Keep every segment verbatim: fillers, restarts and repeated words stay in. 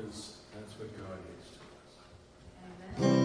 is, that's what God is to us. Amen.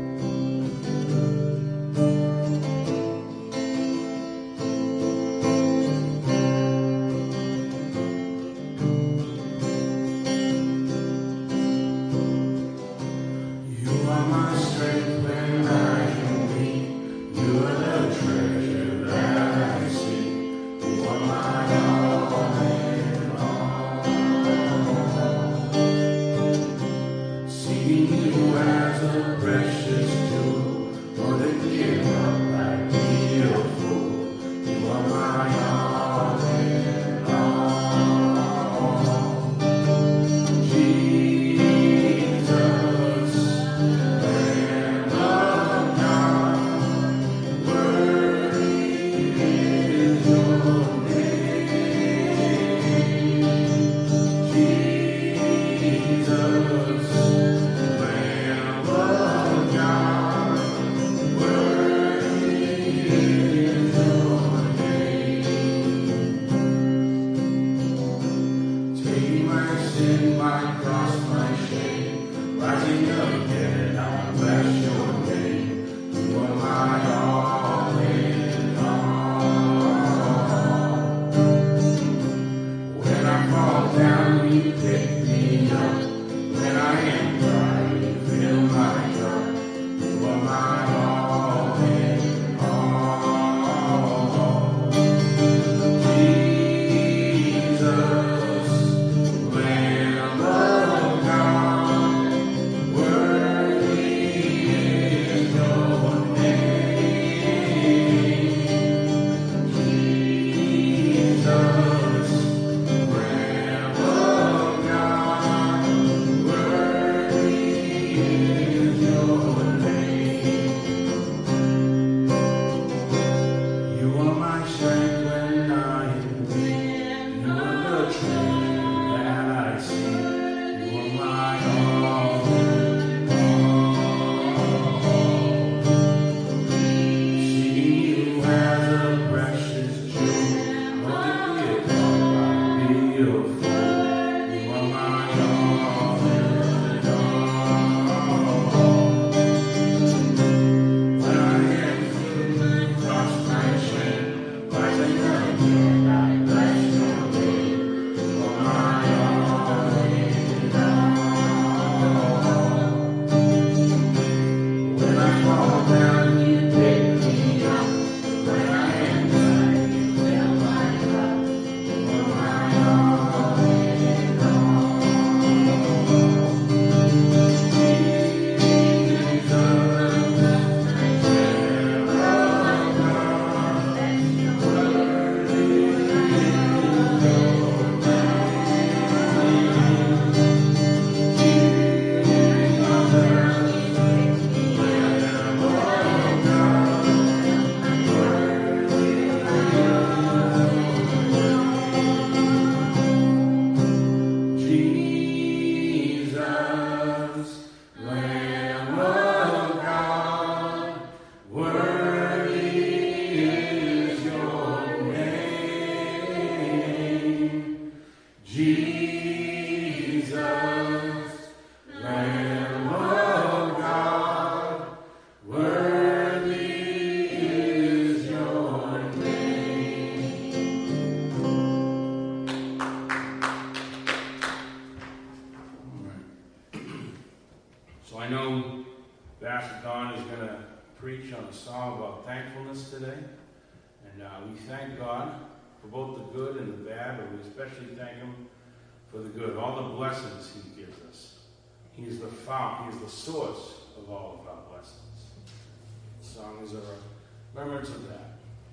Especially thank Him for the good, all the blessings He gives us. He is the fount, He is the source of all of our blessings. Songs are a remembrance of that.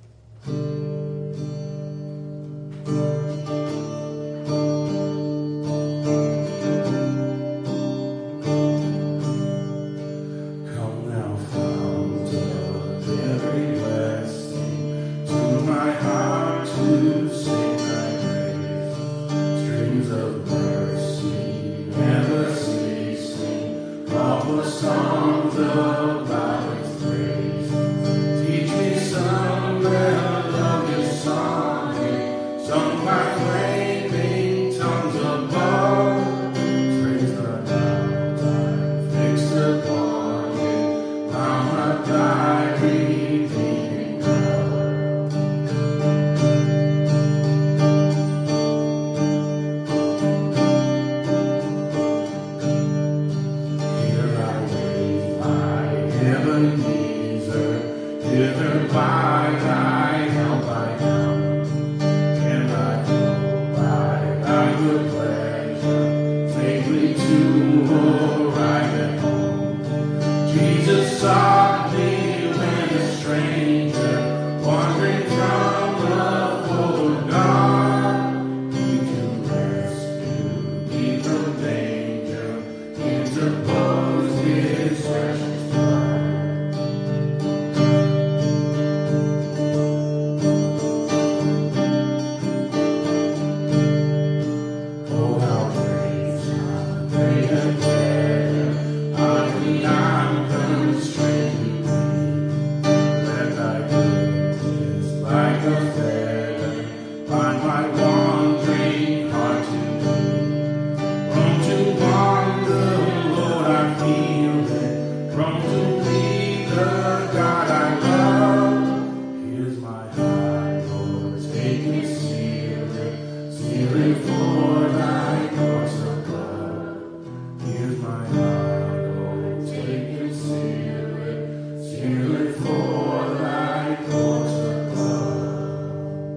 Songs of God's praise. Teach me some melodious song, sung by flaming tongues above. Praise the me to arrive at home. Jesus sought me when a stranger, wandering from the fold of God. He to rescue me from danger, interposed his precious blood. Oh, how great, how great a care, how beyond constraint to be. Let thy goodness like a feather find my wandering heart to be. Prone to wander, Lord, I feel it. Prone to plead the God I love. Here's my heart, Lord, take me, seal it, seal it for thy course of blood. Here's my heart, Lord, take me, seal it, seal it for thy course of blood.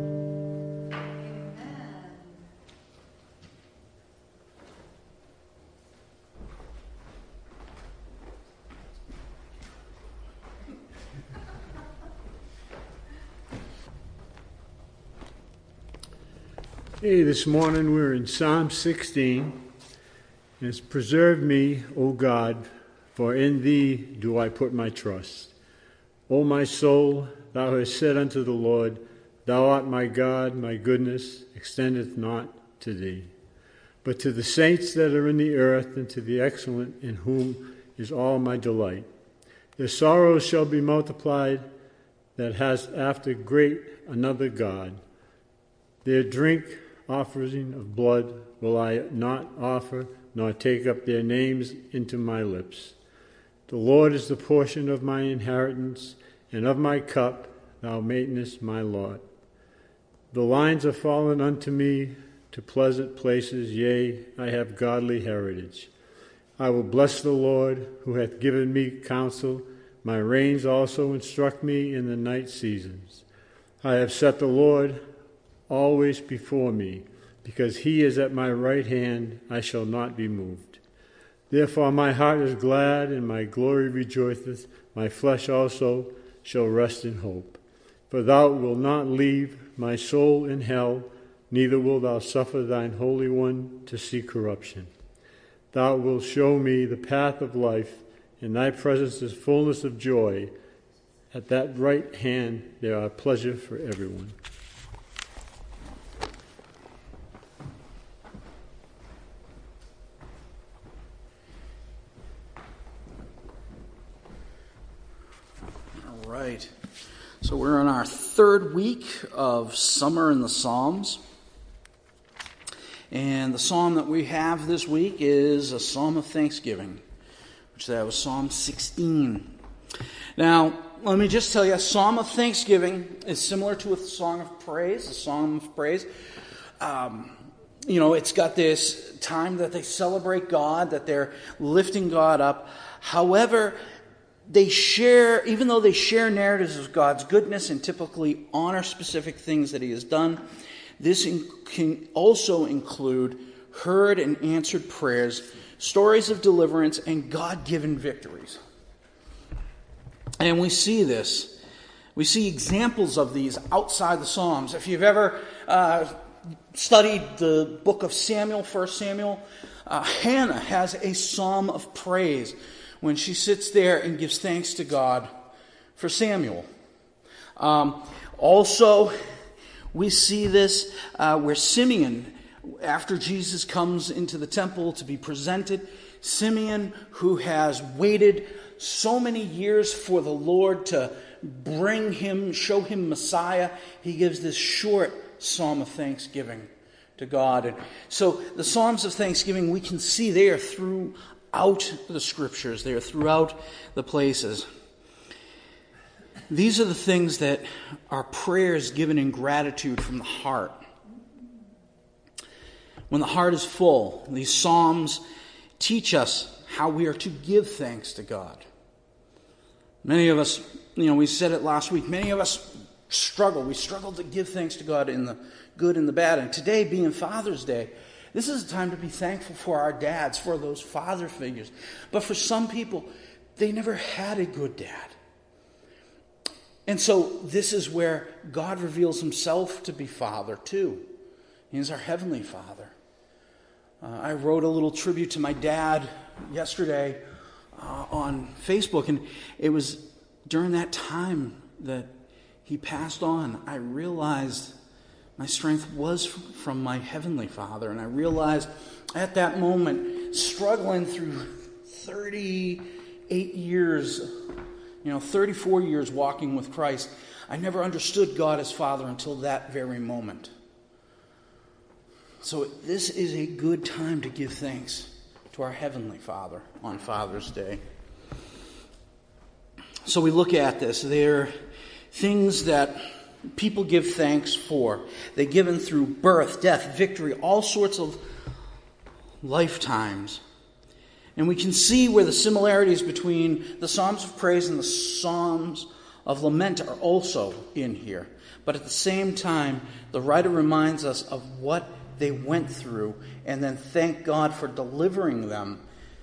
Hey, this morning we're in Psalm sixteen. And it's preserved me, O God, for in thee do I put my trust. O my soul, thou hast said unto the Lord, thou art my God, my goodness extendeth not to thee, but to the saints that are in the earth, and to the excellent, in whom is all my delight. Their sorrows shall be multiplied, that has after great another God. Their drink offering of blood will I not offer, nor take up their names into my lips. The Lord is the portion of my inheritance, and of my cup thou maintainest my lot. The lines are fallen unto me to pleasant places, yea, I have godly heritage. I will bless the Lord, who hath given me counsel. My reins also instruct me in the night seasons. I have set the Lord always before me, because he is at my right hand, I shall not be moved. Therefore my heart is glad, and my glory rejoiceth. My flesh also shall rest in hope. For thou wilt not leave my soul in hell, neither wilt thou suffer thine Holy One to see corruption. Thou wilt show me the path of life. In thy presence is fullness of joy. At that right hand there are pleasure for everyone. All right. So we're in our third week of Summer in the Psalms. And the psalm that we have this week is a psalm of thanksgiving, which that was Psalm sixteen. Now, let me just tell you, a psalm of thanksgiving is similar to a song of praise, a psalm of praise. Um, you know, it's got this time that they celebrate God, that they're lifting God up. However, they share, even though they share narratives of God's goodness and typically honor specific things that he has done, this in, can also include heard and answered prayers, stories of deliverance, and God-given victories. And we see this. We see examples of these outside the Psalms. If you've ever uh, studied the book of Samuel, First Samuel, uh, Hannah has a psalm of praise when she sits there and gives thanks to God for Samuel. Um, also, we see this uh, where Simeon, after Jesus comes into the temple to be presented, Simeon, who has waited so many years for the Lord to bring him, show him Messiah, he gives this short psalm of thanksgiving to God. And so the psalms of thanksgiving, we can see there throughout the scriptures, there throughout the places. These are the things that are prayers given in gratitude from the heart. When the heart is full, these psalms teach us how we are to give thanks to God. Many of us, you know, we said it last week, many of us struggle. We struggle to give thanks to God in the good and the bad. And today, being Father's Day, This is a time to be thankful for our dads, for those father figures. But for some people, they never had a good dad. And so this is where God reveals himself to be Father too. He's our Heavenly Father. Uh, I wrote a little tribute to my dad yesterday uh, on Facebook, and it was during that time that he passed on, I realized my strength was from my Heavenly Father. And I realized at that moment, struggling through thirty-eight years, you know, thirty-four years walking with Christ, I never understood God as Father until that very moment. So this is a good time to give thanks to our Heavenly Father on Father's Day. So we look at this. They're things that people give thanks for. They're given through birth, death, victory, all sorts of lifetimes. And we can see where the similarities between the Psalms of Praise and the Psalms of Lament are also in here. But at the same time, the writer reminds us of what they went through and then thank God for delivering them.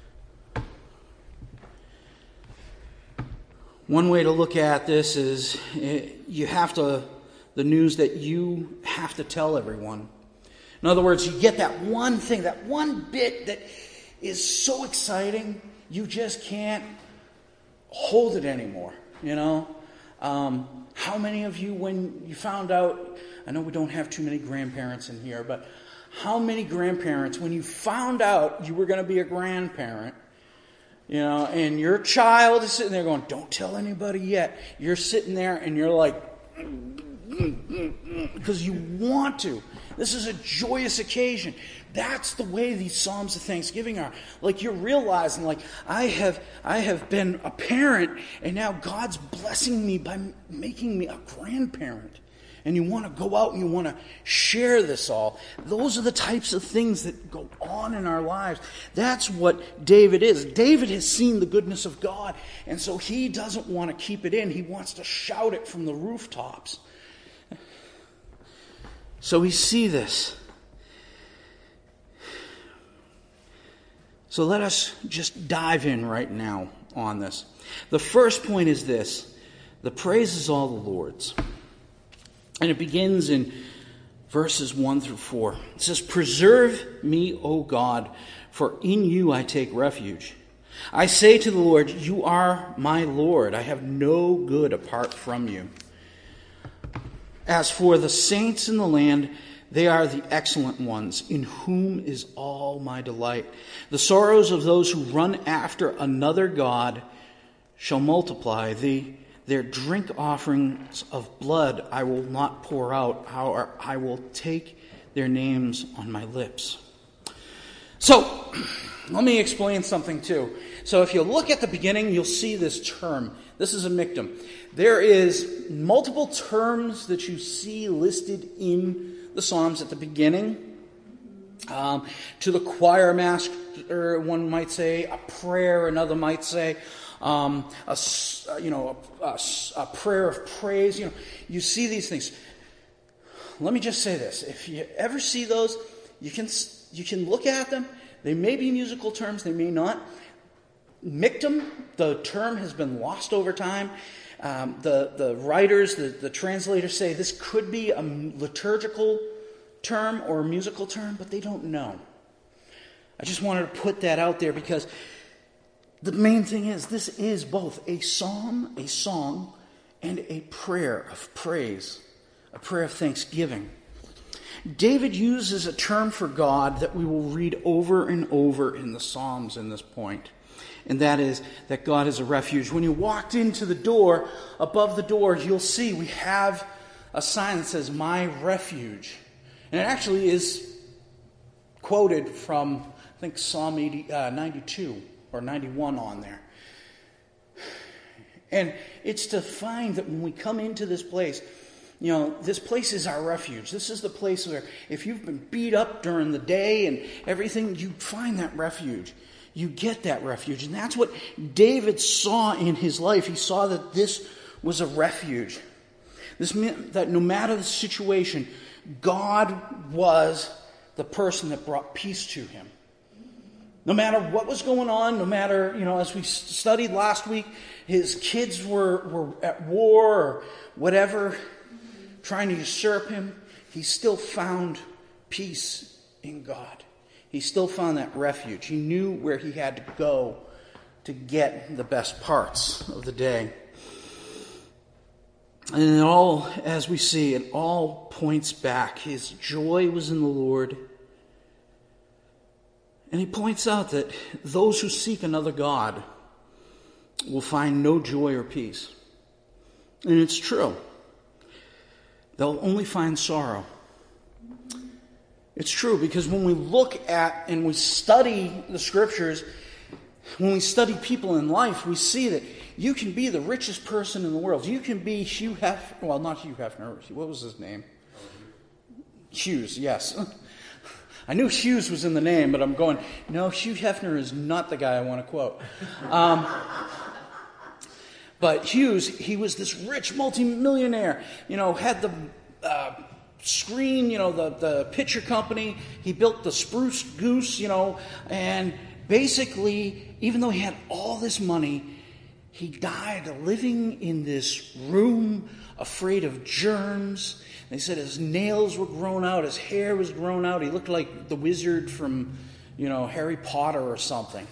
One way to look at this is you have to, the news that you have to tell everyone. In other words, you get that one thing, that one bit that is so exciting, you just can't hold it anymore, you know? Um, how many of you, when you found out, I know we don't have too many grandparents in here, but how many grandparents, when you found out you were going to be a grandparent, you know, and your child is sitting there going, don't tell anybody yet. You're sitting there and you're like, because you want to. This is a joyous occasion. That's the way these Psalms of Thanksgiving are. Like you're realizing, like, I have I have been a parent, and now God's blessing me by making me a grandparent. And you want to go out and you want to share this all. Those are the types of things that go on in our lives. That's what David is. David has seen the goodness of God, and so he doesn't want to keep it in. He wants to shout it from the rooftops. So we see this. So let us just dive in right now on this. The first point is this: the praise is all the Lord's. And it begins in verses one through four. It says, "Preserve me, O God, for in you I take refuge. I say to the Lord, you are my Lord. I have no good apart from you. As for the saints in the land, they are the excellent ones, in whom is all my delight. The sorrows of those who run after another God shall multiply. The Their drink offerings of blood I will not pour out. However, I will take their names on my lips." So, let me explain something too. So if you look at the beginning, you'll see this term. This is a miktam. There is multiple terms that you see listed in the Psalms at the beginning. Um, to the choir master, one might say, a prayer, another might say, Um, a, you know, a, a, a prayer of praise. You know, you see these things. Let me just say this: if you ever see those, you can you can look at them. They may be musical terms, they may not. Miktam, the term has been lost over time. Um, the the writers, the, the translators say this could be a liturgical term or a musical term, but they don't know. I just wanted to put that out there because the main thing is, this is both a psalm, a song, and a prayer of praise, a prayer of thanksgiving. David uses a term for God that we will read over and over in the Psalms in this point, and that is that God is a refuge. When you walked into the door, above the door, you'll see we have a sign that says, "My refuge." And it actually is quoted from, I think, Psalm eighty, uh, ninety-two. Or ninety-one on there. And it's to find that when we come into this place, you know, this place is our refuge. This is the place where if you've been beat up during the day and everything, you find that refuge. You get that refuge. And that's what David saw in his life. He saw that this was a refuge. This meant that no matter the situation, God was the person that brought peace to him. No matter what was going on, no matter, you know, as we studied last week, his kids were, were at war or whatever, trying to usurp him, he still found peace in God. He still found that refuge. He knew where he had to go to get the best parts of the day. And it all, as we see, it all points back. His joy was in the Lord. And he points out that those who seek another God will find no joy or peace. And it's true. They'll only find sorrow. It's true because when we look at and we study the scriptures, when we study people in life, we see that you can be the richest person in the world. You can be Hugh Hefner. Well, not Hugh Hefner. What was his name? Hughes, yes. I knew Hughes was in the name, but I'm going, no, Hugh Hefner is not the guy I want to quote. Um, but Hughes, he was this rich multimillionaire, you know, had the uh, screen, you know, the, the picture company. He built the Spruce Goose, you know, and basically, even though he had all this money, he died living in this room, afraid of germs. They said his nails were grown out, his hair was grown out. He looked like the wizard from, you know, Harry Potter or something.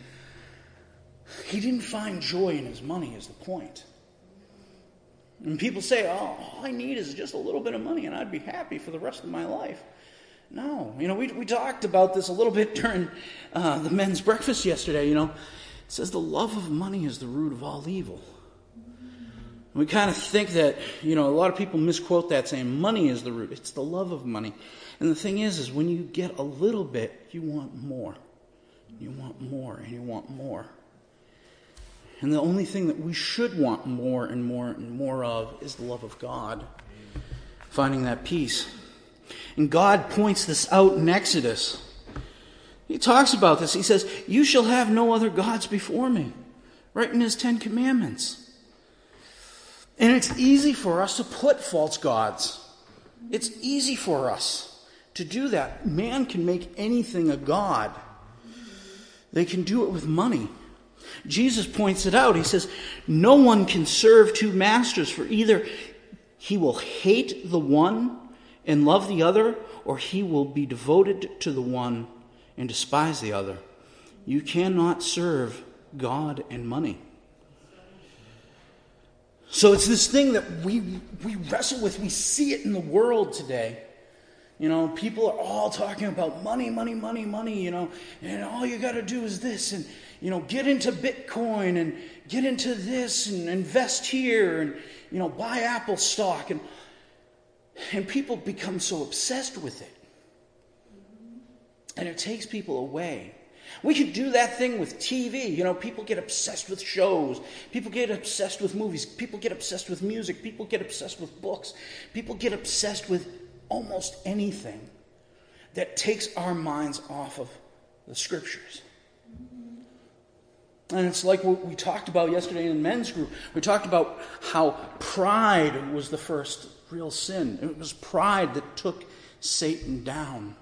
He didn't find joy in his money is the point. And people say, oh, all I need is just a little bit of money and I'd be happy for the rest of my life. No. You know, we we talked about this a little bit during uh, the men's breakfast yesterday, you know. It says the love of money is the root of all evil. We kind of think that, you know, a lot of people misquote that saying money is the root. It's the love of money. And the thing is, is when you get a little bit, you want more. You want more and you want more. And the only thing that we should want more and more and more of is the love of God. Finding that peace. And God points this out in Exodus. He talks about this. He says, you shall have no other gods before me. Right in his Ten Commandments. And it's easy for us to put false gods. It's easy for us to do that. Man can make anything a god. They can do it with money. Jesus points it out. He says, no one can serve two masters, for either he will hate the one and love the other, or he will be devoted to the one and despise the other. You cannot serve God and money. So it's this thing that we we wrestle with. We see it in the world today. You know, people are all talking about money, money, money, money, you know, and all you got to do is this and, you know, get into Bitcoin and get into this and invest here and, you know, buy Apple stock. And, and people become so obsessed with it. And it takes people away. We could do that thing with T V. You know, people get obsessed with shows. People get obsessed with movies. People get obsessed with music. People get obsessed with books. People get obsessed with almost anything that takes our minds off of the scriptures. And it's like what we talked about yesterday in the men's group. We talked about how pride was the first real sin. It was pride that took Satan down.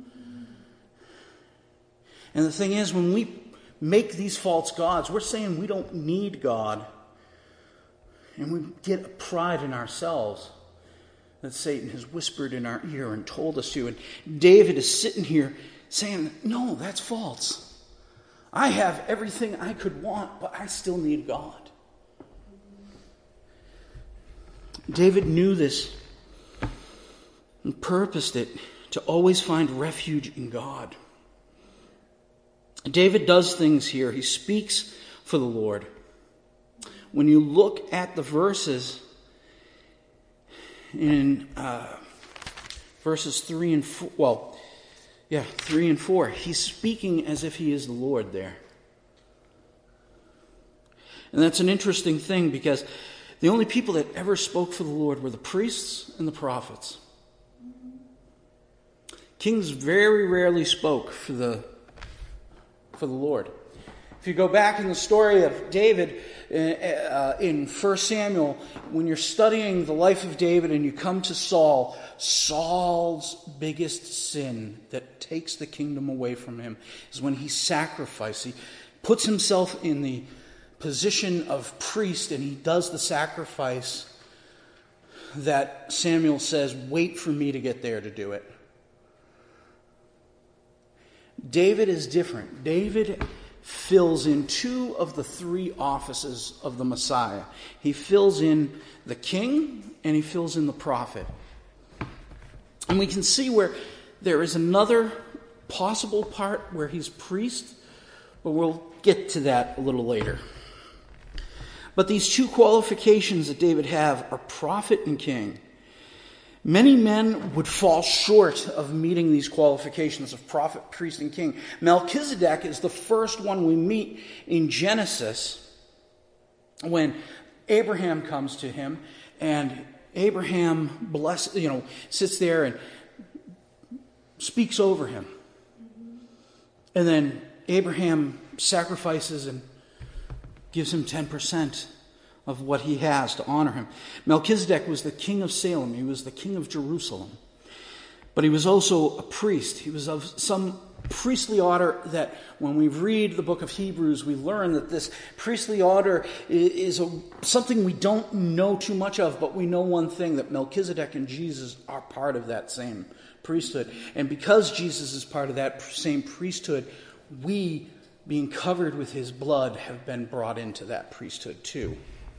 And the thing is, when we make these false gods, we're saying we don't need God. And we get a pride in ourselves that Satan has whispered in our ear and told us to. And David is sitting here saying, no, that's false. I have everything I could want, but I still need God. David knew this and purposed it to always find refuge in God. David does things here. He speaks for the Lord. When you look at the verses in uh, verses three and four, well, yeah, three and four, he's speaking as if he is the Lord there. And that's an interesting thing because the only people that ever spoke for the Lord were the priests and the prophets. Kings very rarely spoke for the for the Lord. If you go back in the story of David uh, in First Samuel, when you're studying the life of David and you come to Saul, Saul's biggest sin that takes the kingdom away from him is when he sacrifices. He puts himself in the position of priest and he does the sacrifice that Samuel says, wait for me to get there to do it. David is different. David fills in two of the three offices of the Messiah. He fills in the king and he fills in the prophet. And we can see where there is another possible part where he's priest, but we'll get to that a little later. But these two qualifications that David have are prophet and king. Many men would fall short of meeting these qualifications of prophet, priest, and king. Melchizedek is the first one we meet in Genesis when Abraham comes to him, and Abraham bless, you know, sits there and speaks over him. And then Abraham sacrifices and gives him ten percent of what he has to honor him. Melchizedek was the king of Salem. He was the king of Jerusalem. But he was also a priest. He was of some priestly order that when we read the book of Hebrews, we learn that this priestly order is a, something we don't know too much of, but we know one thing, that Melchizedek and Jesus are part of that same priesthood. And because Jesus is part of that same priesthood, we, being covered with his blood, have been brought into that priesthood too.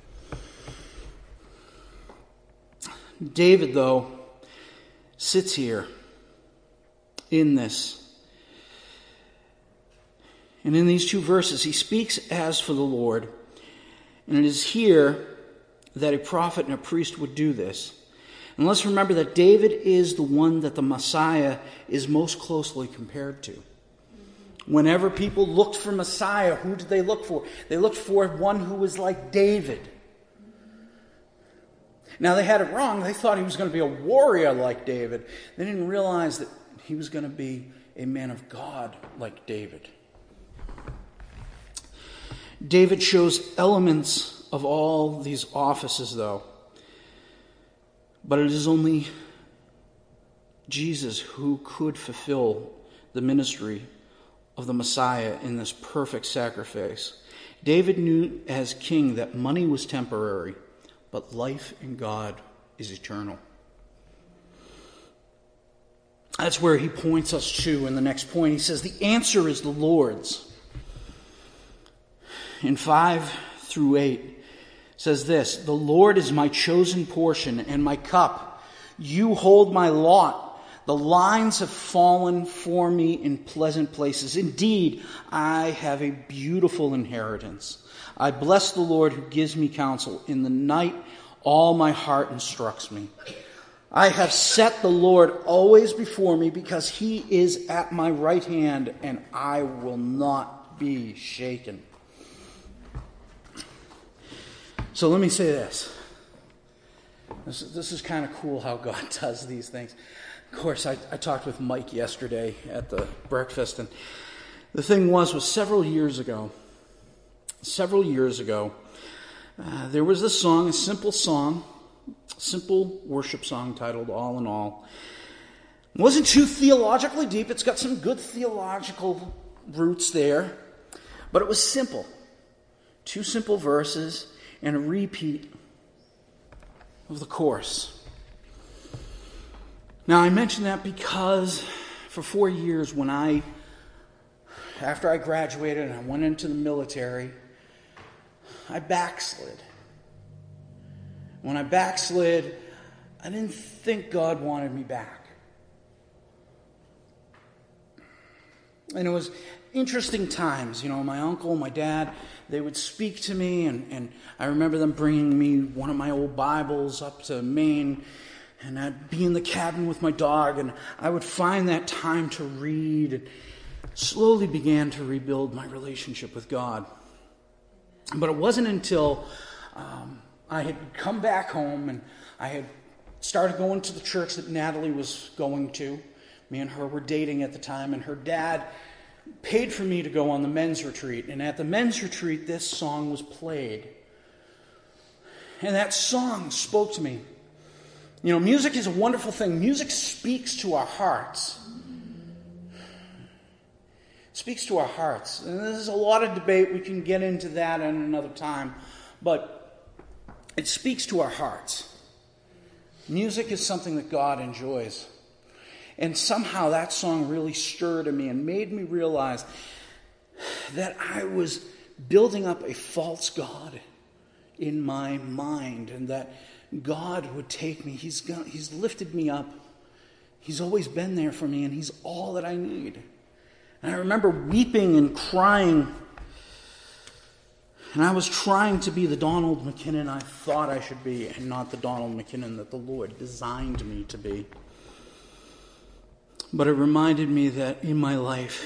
David, though, sits here in this. And in these two verses, he speaks as for the Lord. And it is here that a prophet and a priest would do this. And let's remember that David is the one that the Messiah is most closely compared to. Whenever people looked for Messiah, who did they look for? They looked for one who was like David. Now, they had it wrong. They thought he was going to be a warrior like David. They didn't realize that he was going to be a man of God like David. David shows elements of all these offices, though. But it is only Jesus who could fulfill the ministry of the Messiah in this perfect sacrifice. David knew as king that money was temporary, but life in God is eternal. That's where he points us to in the next point. He says, the answer is the Lord's. In five through eight, it says this, the Lord is my chosen portion and my cup. You hold my lot. The lines have fallen for me in pleasant places. Indeed, I have a beautiful inheritance. I bless the Lord who gives me counsel. In the night, all my heart instructs me. I have set the Lord always before me because he is at my right hand, and I will not be shaken. So let me say this. This, this is kind of cool how God does these things. Of course, I, I talked with Mike yesterday at the breakfast, and the thing was, was several years ago, several years ago, uh, there was this song, a simple song, simple worship song titled All in All. It wasn't too theologically deep. It's got some good theological roots there, but it was simple. Two simple verses and a repeat of the chorus. Now, I mention that because for four years when I, after I graduated and I went into the military, I backslid. When I backslid, I didn't think God wanted me back. And it was interesting times. You know, my uncle, my dad, they would speak to me, and, and I remember them bringing me one of my old Bibles up to Maine, and I'd be in the cabin with my dog, and I would find that time to read, and slowly began to rebuild my relationship with God. But it wasn't until um, I had come back home, and I had started going to the church that Natalie was going to. Me and her were dating at the time, and her dad paid for me to go on the men's retreat. And at the men's retreat, this song was played. And that song spoke to me. You know, music is a wonderful thing. Music speaks to our hearts. It speaks to our hearts. And there's a lot of debate. We can get into that at another time. But it speaks to our hearts. Music is something that God enjoys. And somehow that song really stirred in me and made me realize that I was building up a false God in my mind, and that God would take me. He's got, He's lifted me up. He's always been there for me, and He's all that I need. And I remember weeping and crying. And I was trying to be the Donald McKinnon I thought I should be, and not the Donald McKinnon that the Lord designed me to be. But it reminded me that in my life,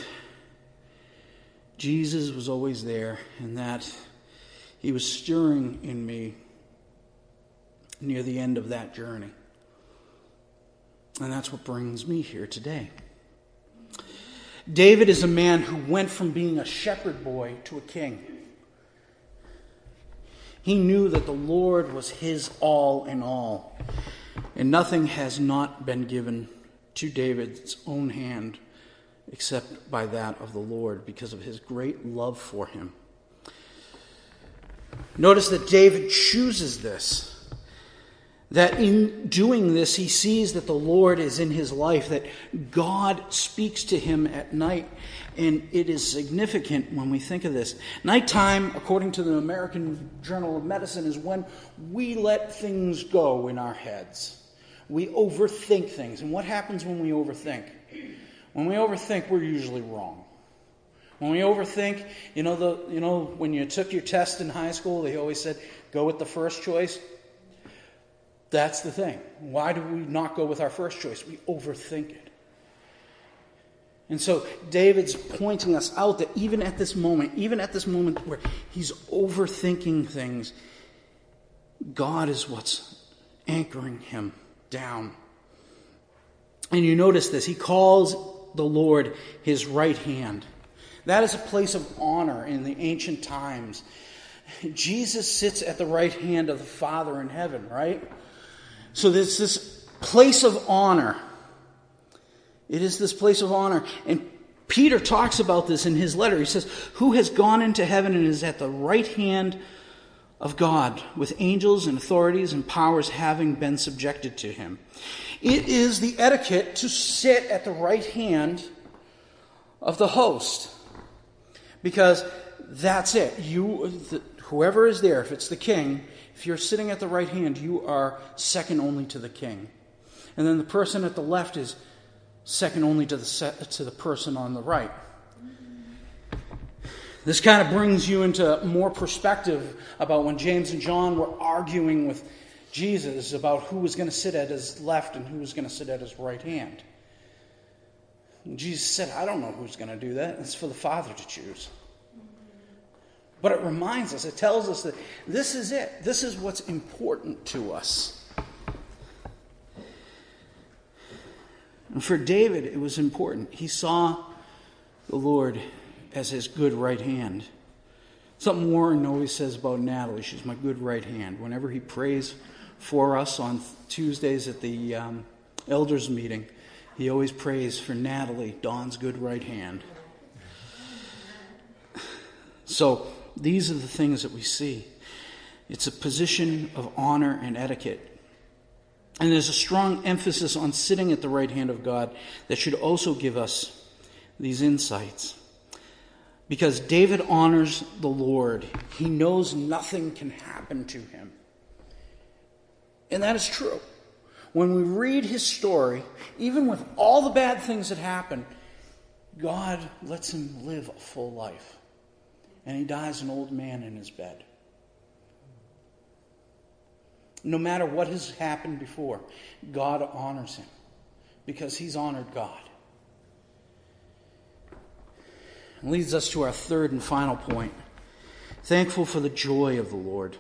Jesus was always there, and that He was stirring in me near the end of that journey. And that's what brings me here today. David is a man who went from being a shepherd boy to a king. He knew that the Lord was his all in all, and nothing has not been given to David's own hand except by that of the Lord, because of his great love for him. Notice that David chooses this. That in doing this, he sees that the Lord is in his life, that God speaks to him at night. And it is significant when we think of this. Nighttime, according to the American Journal of Medicine, is when we let things go in our heads. We overthink things. And what happens when we overthink? When we overthink, we're usually wrong. When we overthink, you know, the you know when you took your test in high school, they always said, go with the first choice. That's the thing. Why do we not go with our first choice? We overthink it. And so David's pointing us out that even at this moment, even at this moment where he's overthinking things, God is what's anchoring him down. And you notice this. He calls the Lord his right hand. That is a place of honor in the ancient times. Jesus sits at the right hand of the Father in heaven, right? So there's this place of honor. It is this place of honor. And Peter talks about this in his letter. He says, who has gone into heaven and is at the right hand of God, with angels and authorities and powers having been subjected to him. It is the etiquette to sit at the right hand of the host. Because that's it. You, the, whoever is there, if it's the king, if you're sitting at the right hand, you are second only to the king. And then the person at the left is second only to the to the person on the right. This kind of brings you into more perspective about when James and John were arguing with Jesus about who was going to sit at his left and who was going to sit at his right hand. And Jesus said, I don't know who's going to do that. It's for the Father to choose. But it reminds us, it tells us that this is it. This is what's important to us. And for David, it was important. He saw the Lord as his good right hand. Something Warren always says about Natalie. She's my good right hand. Whenever he prays for us on Tuesdays at the um, elders meeting, he always prays for Natalie, Dawn's good right hand. So these are the things that we see. It's a position of honor and etiquette. And there's a strong emphasis on sitting at the right hand of God that should also give us these insights. Because David honors the Lord. He knows nothing can happen to him. And that is true. When we read his story, even with all the bad things that happen, God lets him live a full life. And he dies an old man in his bed. No matter what has happened before, God honors him because he's honored God. It leads us to our third and final point. Thankful for the joy of the Lord.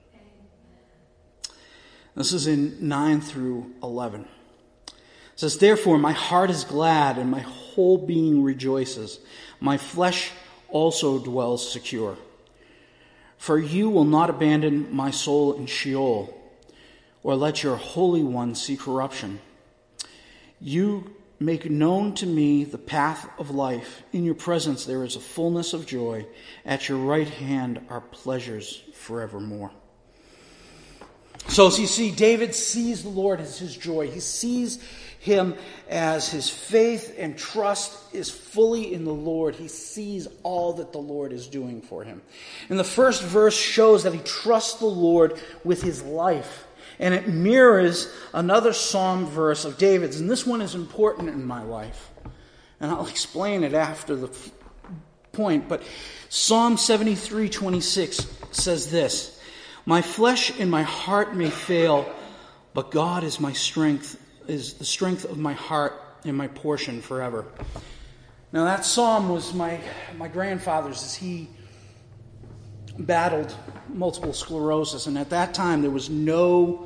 This is in nine through eleven. It says, therefore, my heart is glad and my whole being rejoices. My flesh also dwells secure. For you will not abandon my soul in Sheol, or let your Holy One see corruption. You make known to me the path of life. In your presence there is a fullness of joy. At your right hand are pleasures forevermore. So as you see, David sees the Lord as his joy. He sees him as his faith and trust is fully in the Lord. He sees all that the Lord is doing for him. And the first verse shows that he trusts the Lord with his life. And it mirrors another psalm verse of David's. And this one is important in my life. And I'll explain it after the point. But Psalm seventy-three twenty-six says this: My flesh and my heart may fail, but God is my strength, is the strength of my heart and my portion forever. Now that psalm was my, my grandfather's as he battled multiple sclerosis. And at that time there was no,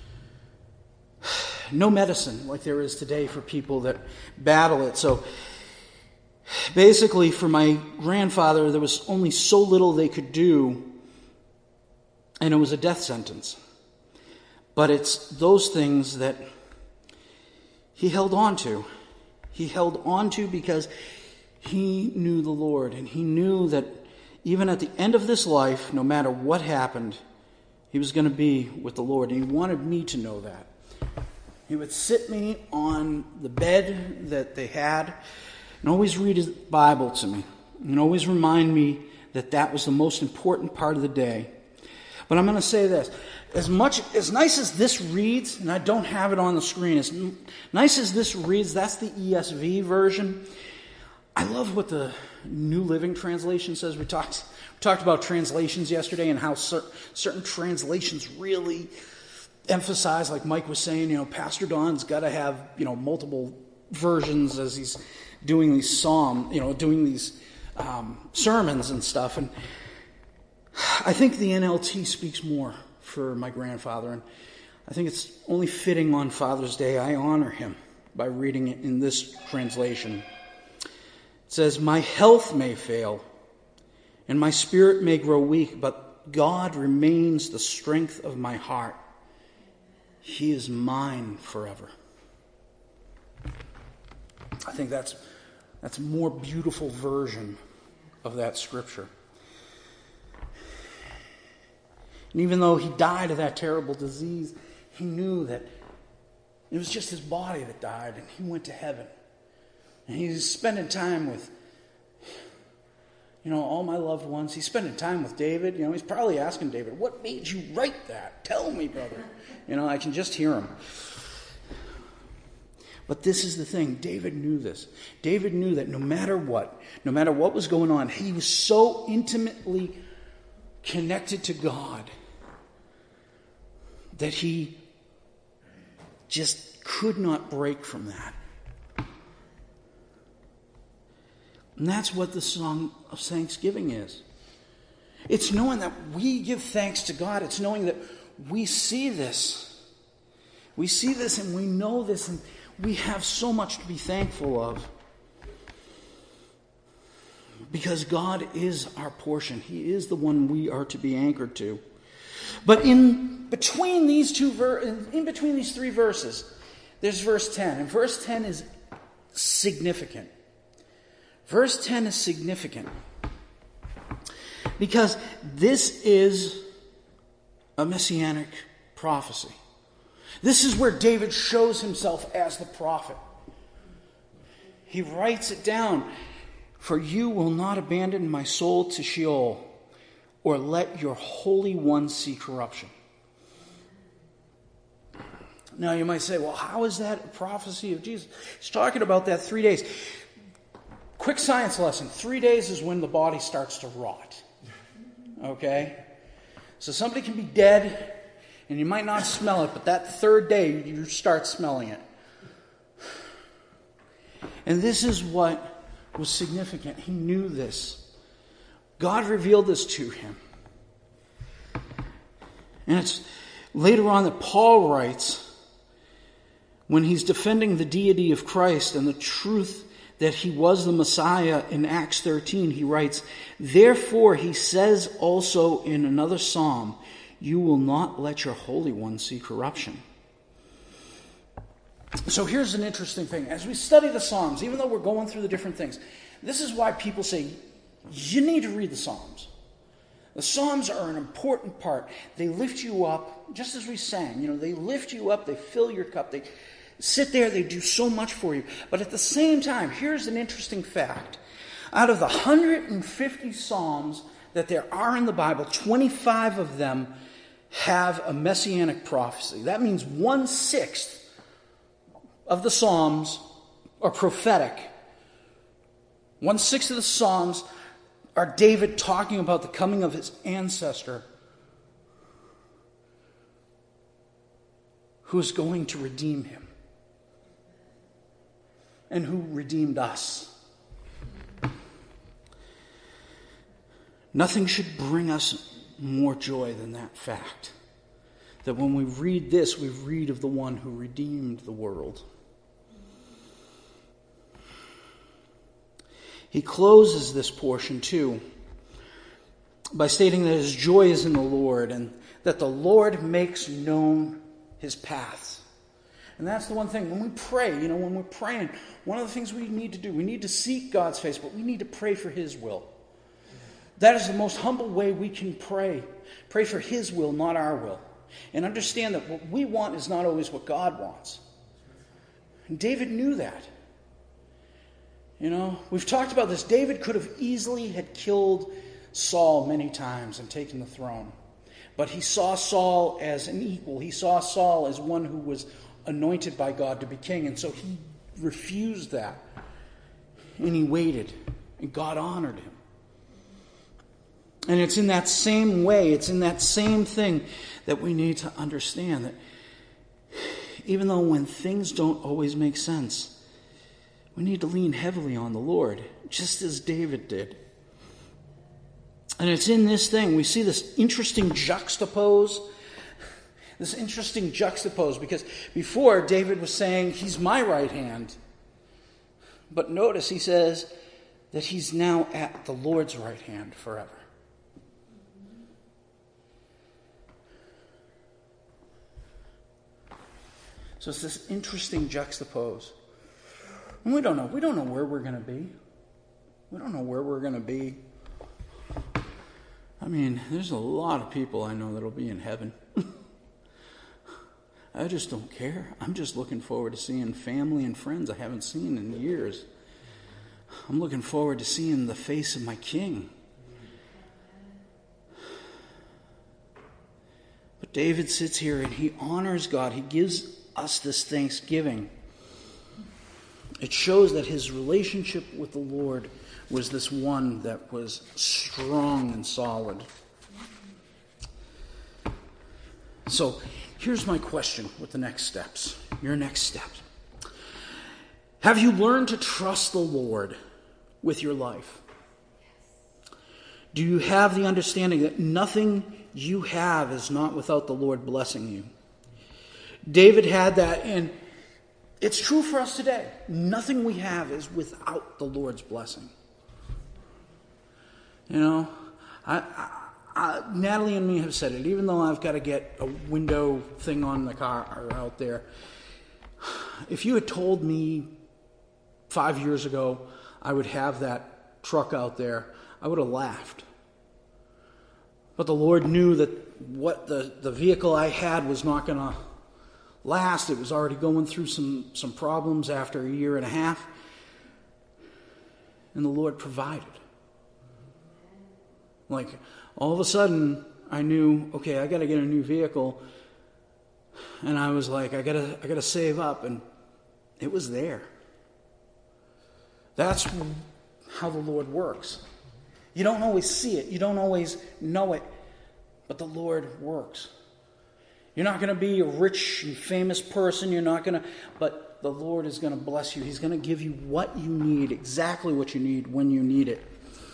no medicine like there is today for people that battle it. So basically for my grandfather there was only so little they could do, and it was a death sentence. But it's those things that he held on to. He held on to because he knew the Lord. And he knew that even at the end of this life, no matter what happened, he was going to be with the Lord. And he wanted me to know that. He would sit me on the bed that they had and always read his Bible to me. And always remind me that that was the most important part of the day. But I'm going to say this. As much, as nice as this reads, and I don't have it on the screen, as nice as this reads, that's the E S V version. I love what the New Living Translation says. We talked, we talked about translations yesterday and how cer- certain translations really emphasize, like Mike was saying, you know, Pastor Don's got to have, you know, multiple versions as he's doing these psalm, you know, doing these um, sermons and stuff. And I think the N L T speaks more for my grandfather, and I think it's only fitting on Father's Day I honor him by reading it in this translation. It says, My health may fail, and my spirit may grow weak, but God remains the strength of my heart. He is mine forever. I think that's, that's a more beautiful version of that scripture. And even though he died of that terrible disease, he knew that it was just his body that died, and he went to heaven. And he's spending time with, you know, all my loved ones. He's spending time with David. You know, he's probably asking David, what made you write that? Tell me, brother. You know, I can just hear him. But this is the thing. David knew this. David knew that no matter what, no matter what was going on, he was so intimately connected to God that he just could not break from that. And that's what the song of thanksgiving is. It's knowing that we give thanks to God. It's knowing that we see this. We see this and we know this, and we have so much to be thankful of. Because God is our portion. He is the one we are to be anchored to. But in between these two ver- in between these three verses, there's verse ten. And verse ten is significant. Verse ten is significant because this is a messianic prophecy. This is where David shows himself as the prophet. He writes it down. For you will not abandon my soul to Sheol, or let your Holy One see corruption. Now you might say, well, how is that a prophecy of Jesus? He's talking about that three days. Quick science lesson. Three days is when the body starts to rot. Okay? So somebody can be dead, and you might not smell it, but that third day you start smelling it. And this is what was significant. He knew this. God revealed this to him. And it's later on that Paul writes, when he's defending the deity of Christ and the truth that he was the Messiah in Acts thirteen, he writes, "Therefore he says also in another psalm, you will not let your Holy One see corruption." So here's an interesting thing. As we study the Psalms, even though we're going through the different things, this is why people say, you need to read the Psalms. The Psalms are an important part. They lift you up, just as we sang. You know, they lift you up, they fill your cup, they sit there, they do so much for you. But at the same time, here's an interesting fact. Out of the one hundred fifty Psalms that there are in the Bible, twenty-five of them have a messianic prophecy. That means one-sixth of the Psalms are prophetic. One-sixth of the Psalms are David talking about the coming of his ancestor who is going to redeem him and who redeemed us. Nothing should bring us more joy than that fact. That when we read this, we read of the one who redeemed the world. He closes this portion, too, by stating that his joy is in the Lord and that the Lord makes known his paths. And that's the one thing. When we pray, you know, when we're praying, one of the things we need to do, we need to seek God's face, but we need to pray for his will. That is the most humble way we can pray. Pray for his will, not our will. And understand that what we want is not always what God wants. And David knew that. You know, we've talked about this. David could have easily had killed Saul many times and taken the throne. But he saw Saul as an equal. He saw Saul as one who was anointed by God to be king. And so he refused that. And he waited. And God honored him. And it's in that same way, it's in that same thing that we need to understand that even though when things don't always make sense, we need to lean heavily on the Lord, just as David did. And it's in this thing, we see this interesting juxtapose, this interesting juxtapose, because before David was saying, he's my right hand. But notice he says that he's now at the Lord's right hand forever. So it's this interesting juxtapose. And we don't know. We don't know where we're going to be. We don't know where we're going to be. I mean, there's a lot of people I know that'll be in heaven. I just don't care. I'm just looking forward to seeing family and friends I haven't seen in years. I'm looking forward to seeing the face of my King. But David sits here and he honors God. He gives us this thanksgiving. It shows that his relationship with the Lord was this one that was strong and solid. So here's my question with the next steps. Your next steps. Have you learned to trust the Lord with your life? Do you have the understanding that nothing you have is not without the Lord blessing you? David had that, and it's true for us today. Nothing we have is without the Lord's blessing. You know, I, I, I, Natalie and me have said it. Even though I've got to get a window thing on the car or out there, if you had told me five years ago I would have that truck out there, I would have laughed. But the Lord knew that what the, the vehicle I had was not going to last. It was already going through some, some problems after a year and a half. And the Lord provided. Like, all of a sudden, I knew, okay, I got to get a new vehicle. And I was like, I got to I got to save up. And it was there. That's how the Lord works. You don't always see it. You don't always know it. But the Lord works. You're not going to be a rich and famous person. You're not going to, but the Lord is going to bless you. He's going to give you what you need, exactly what you need when you need it.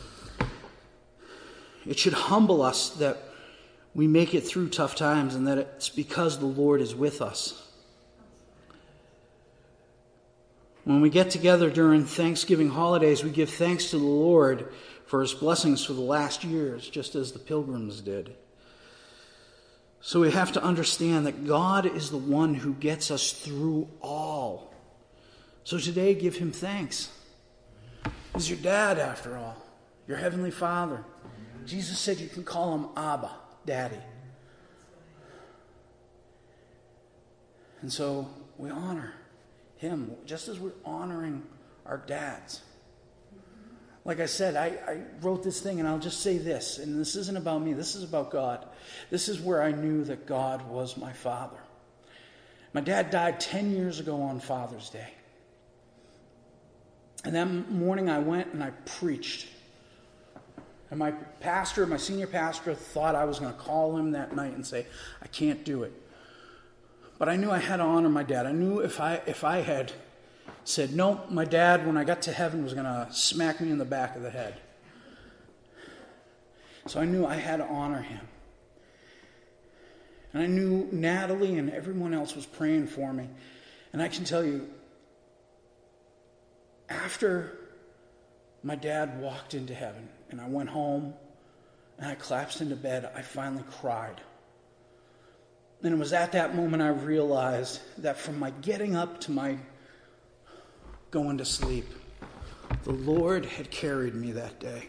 It should humble us that we make it through tough times and that it's because the Lord is with us. When we get together during Thanksgiving holidays, we give thanks to the Lord for his blessings for the last years, just as the pilgrims did. So we have to understand that God is the one who gets us through all. So today, give him thanks. He's your dad, after all, your heavenly Father. Jesus said you can call him Abba, Daddy. And so we honor him just as we're honoring our dads. Like I said, I, I wrote this thing, and I'll just say this, and this isn't about me, this is about God. This is where I knew that God was my Father. My dad died ten years ago on Father's Day. And that morning I went and I preached. And my pastor, my senior pastor, thought I was going to call him that night and say, I can't do it. But I knew I had to honor my dad. I knew if I if I had said, no, my dad, when I got to heaven, was going to smack me in the back of the head. So I knew I had to honor him. And I knew Natalie and everyone else was praying for me. And I can tell you, after my dad walked into heaven and I went home and I collapsed into bed, I finally cried. And it was at that moment I realized that from my getting up to my going to sleep, the Lord had carried me that day.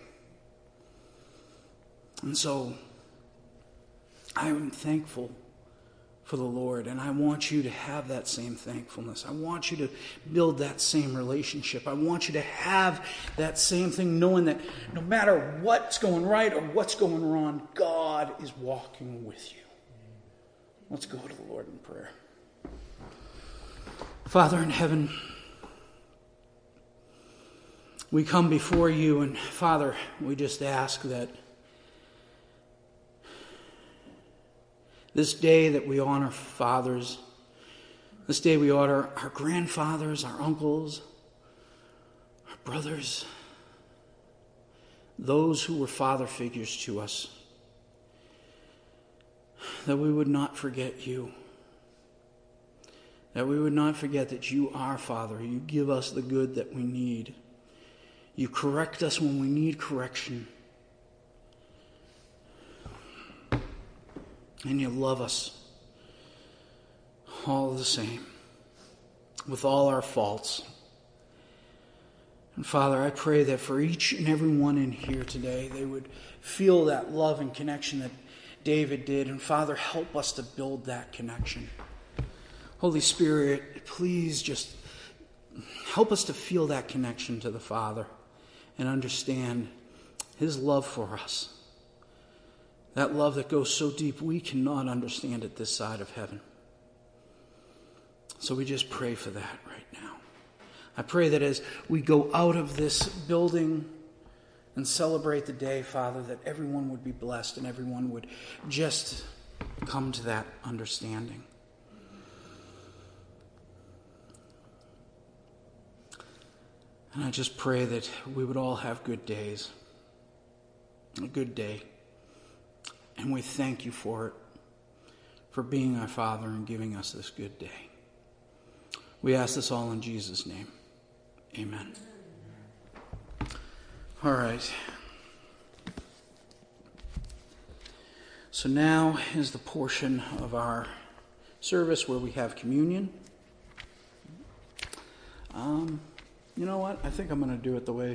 And so I am thankful for the Lord, and I want you to have that same thankfulness. I want you to build that same relationship. I want you to have that same thing, knowing that no matter what's going right or what's going wrong, God is walking with you. Let's go to the Lord in prayer. Father in heaven, we come before you, and Father, we just ask that this day that we honor fathers, this day we honor our grandfathers, our uncles, our brothers, those who were father figures to us, that we would not forget you, that we would not forget that you are Father. You give us the good that we need. You correct us when we need correction. And you love us all the same, with all our faults. And Father, I pray that for each and every one in here today, they would feel that love and connection that David did. And Father, help us to build that connection. Holy Spirit, please just help us to feel that connection to the Father and understand his love for us. That love that goes so deep we cannot understand it this side of heaven. So we just pray for that right now. I pray that as we go out of this building and celebrate the day, Father, that everyone would be blessed and everyone would just come to that understanding. And I just pray that we would all have good days, a good day. And we thank you for it, for being our Father and giving us this good day. We ask this all in Jesus' name. Amen. All right. So now is the portion of our service where we have communion. Um, you know what? I think I'm going to do it the way